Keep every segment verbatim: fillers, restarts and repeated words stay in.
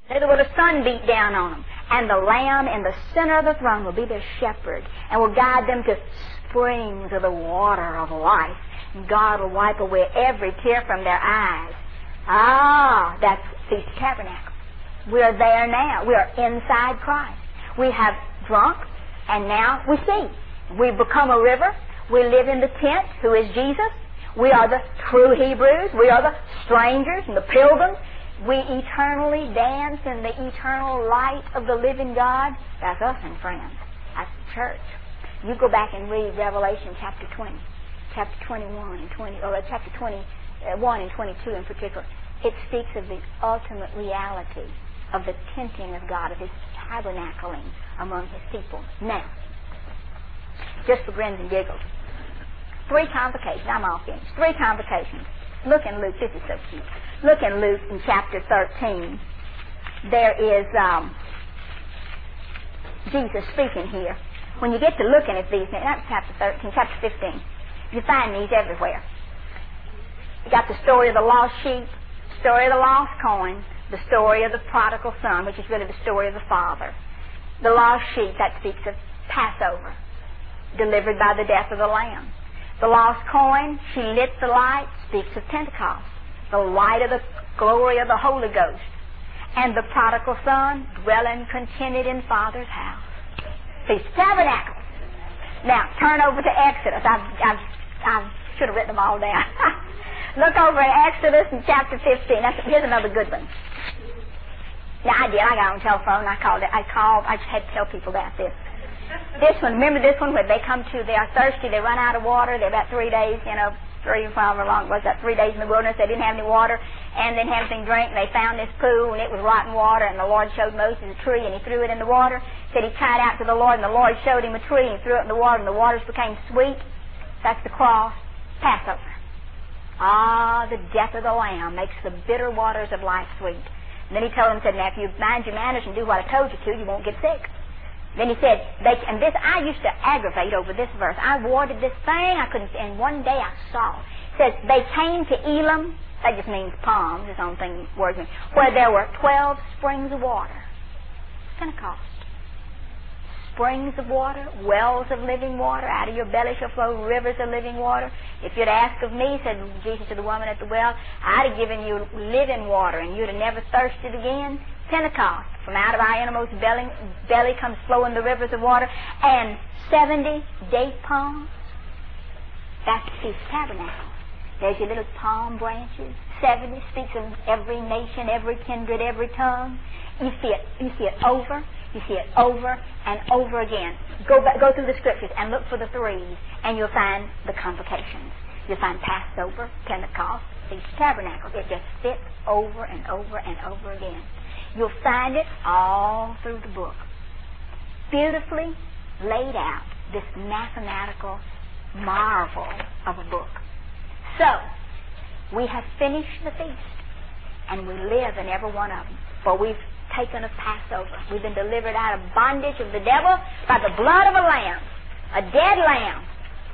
Neither will the sun beat down on them. And the Lamb in the center of the throne will be their shepherd and will guide them to springs of the water of life. And God will wipe away every tear from their eyes. Ah, that's Feast of Tabernacles. We are there now. We are inside Christ. We have drunk, and now we see. We've become a river. We live in the tent, who is Jesus. We are the true Hebrews. We are the strangers and the pilgrims. We eternally dance in the eternal light of the living God. That's us and friends. That's the church. You go back and read Revelation chapter twenty, chapter twenty-one and twenty, or chapter twenty-one and twenty-two in particular. It speaks of the ultimate reality of the tenting of God, of His tabernacling among His people. Now, just for grins and giggles, three convocations. I'm all finished. Three convocations. Look in Luke. This is so cute. Look in Luke in chapter thirteen. There is um, Jesus speaking here. When you get to looking at these, not chapter thirteen, chapter fifteen, you find these everywhere. You got the story of the lost sheep, story of the lost coin, the story of the prodigal son, which is really the story of the father. The lost sheep, that speaks of Passover, delivered by the death of the Lamb. The lost coin, she lit the light, speaks of Pentecost, the light of the glory of the Holy Ghost. And the prodigal son, dwelling contented in Father's house. Feast of Tabernacles. Now, turn over to Exodus. I've, I've, I should have written them all down. Look over in Exodus in chapter fifteen. That's, here's another good one. Now, I did. I got on the telephone. I called it. I called. I just had to tell people about this. This one, remember this one where they come to, they are thirsty, they run out of water, they're about three days, you know, three, however long it was, that three days in the wilderness, they didn't have any water, and they didn't have anything to drink, and they found this pool, and it was rotten water, and the Lord showed Moses a tree, and he threw it in the water, said he cried out to the Lord, and the Lord showed him a tree, and he threw it in the water, and the waters became sweet. That's the cross, Passover. Ah, the death of the Lamb makes the bitter waters of life sweet. And then he told them, said, now if you mind your manners and do what I told you to, you won't get sick. Then he said, they, and this, I used to aggravate over this verse. I warded this thing, I couldn't, and one day I saw. It says, they came to Elim, that just means palms, its own thing, words mean, where there were twelve springs of water. Pentecost. Springs of water, wells of living water, out of your belly shall flow rivers of living water. If you'd ask of me, said Jesus to the woman at the well, I'd have given you living water, and you'd have never thirsted again. Pentecost. From out of our innermost belly, belly comes flowing the rivers of water. And seventy date palms. That's the Feast of Tabernacles. There's your little palm branches. seventy speaks of every nation, every kindred, every tongue. You see it. You see it over. You see it over and over again. Go back, go through the scriptures and look for the threes, and you'll find the convocations. You'll find Passover, Pentecost, Feast of Tabernacles. It just fits over and over and over again. You'll find it all through the book. Beautifully laid out, this mathematical marvel of a book. So, we have finished the feast, and we live in every one of them. For we've taken a Passover. We've been delivered out of bondage of the devil by the blood of a lamb, a dead lamb.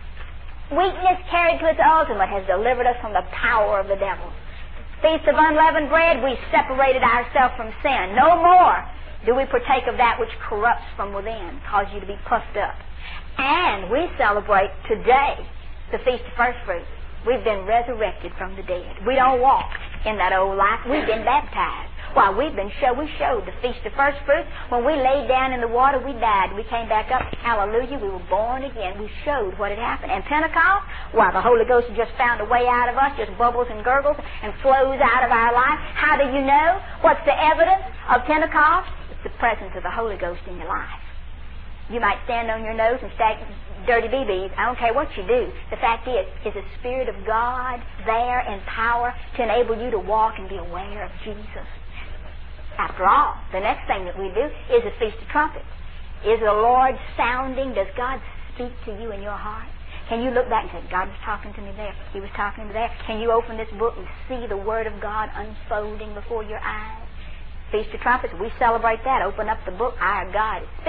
Weakness carried to its ultimate has delivered us from the power of the devil. Feast of unleavened bread, we separated ourselves from sin. No more do we partake of that which corrupts from within, cause you to be puffed up. And we celebrate today the Feast of First Fruits. We've been resurrected from the dead. We don't walk in that old life. We've been baptized. Why, we've been show, we showed the Feast of First Fruits. When we laid down in the water, we died. We came back up. Hallelujah. We were born again. We showed what had happened. And Pentecost, why, the Holy Ghost just found a way out of us, just bubbles and gurgles and flows out of our life. How do you know? What's the evidence of Pentecost? It's the presence of the Holy Ghost in your life. You might stand on your nose and stack dirty B Bs. I don't care what you do. The fact is, is the Spirit of God there in power to enable you to walk and be aware of Jesus. After all, the next thing that we do is the Feast of Trumpets. Is the Lord sounding? Does God speak to you in your heart? Can you look back and say, God was talking to me there, He was talking to me there? Can you open this book and see the Word of God unfolding before your eyes? Feast of Trumpets, we celebrate that. Open up the book, our God is speaking.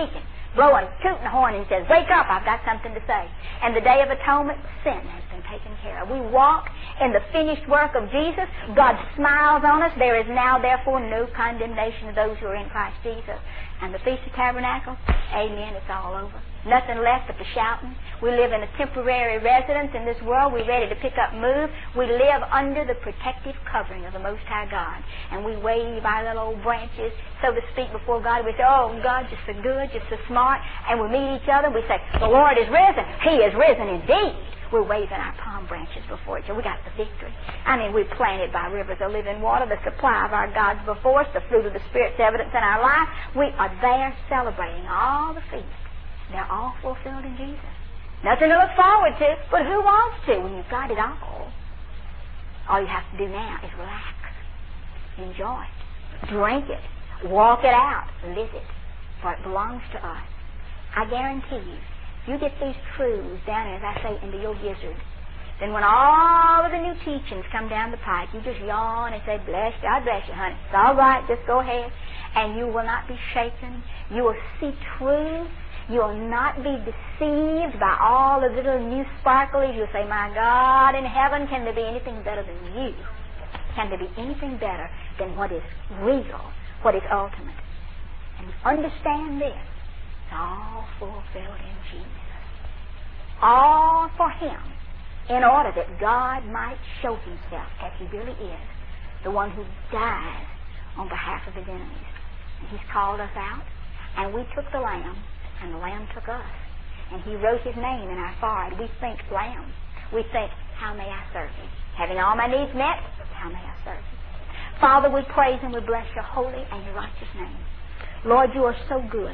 blowing, tooting the horn, and says, wake up, I've got something to say. And the day of atonement, sin has been taken care of. We walk in the finished work of Jesus. God smiles on us. There is now, therefore, no condemnation of those who are in Christ Jesus. And the Feast of Tabernacles, amen, it's all over. Nothing left but the shouting. We live in a temporary residence in this world. We're ready to pick up and move. We live under the protective covering of the Most High God. And we wave our little old branches, so to speak, before God. We say, oh, God, you're so good, you're so smart. And we meet each other. We say, the Lord is risen. He is risen indeed. We're waving our palm branches before each other. We got the victory. I mean, we're planted by rivers of living water. The supply of our God's before us. The fruit of the Spirit's evidence in our life. We are there celebrating all the feasts. They're all fulfilled in Jesus. Nothing to look forward to, but who wants to when you've got it all? All you have to do now is relax. Enjoy it. Drink it. Walk it out. Live it. For it belongs to us. I guarantee you, you get these truths down, as I say, into your gizzard. Then when all of the new teachings come down the pike, you just yawn and say, bless you, God bless you, honey. It's all right, just go ahead. And you will not be shaken. You will see truth. You will not be deceived by all the little new sparklies. You'll say, my God, in heaven, can there be anything better than you? Can there be anything better than what is real, what is ultimate? And understand this. It's all fulfilled in Jesus. All for Him, in order that God might show Himself as He really is, the one who died on behalf of His enemies. And He's called us out, and we took the Lamb, and the Lamb took us. And He wrote His name in our forehead. We think Lamb. We think, how may I serve You? Having all my needs met, how may I serve You? Father, we praise and we bless Your holy and Your righteous name. Lord, You are so good.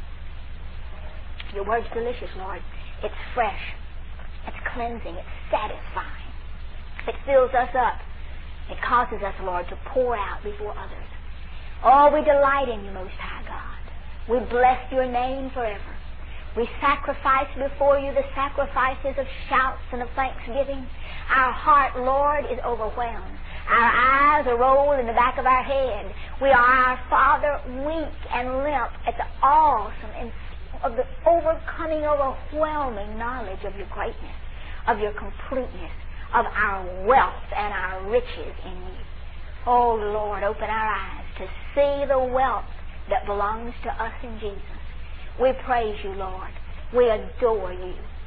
Your word's delicious, Lord. It's fresh. It's cleansing. It's satisfying. It fills us up. It causes us, Lord, to pour out before others. Oh, we delight in You, Most High God. We bless Your name forever. We sacrifice before You the sacrifices of shouts and of thanksgiving. Our heart, Lord, is overwhelmed. Our eyes are rolled in the back of our head. We are, our Father, weak and limp at the awesome and of the overcoming, overwhelming knowledge of Your greatness, of Your completeness, of our wealth and our riches in You. Oh, Lord, open our eyes to see the wealth that belongs to us in Jesus. We praise You, Lord. We adore You.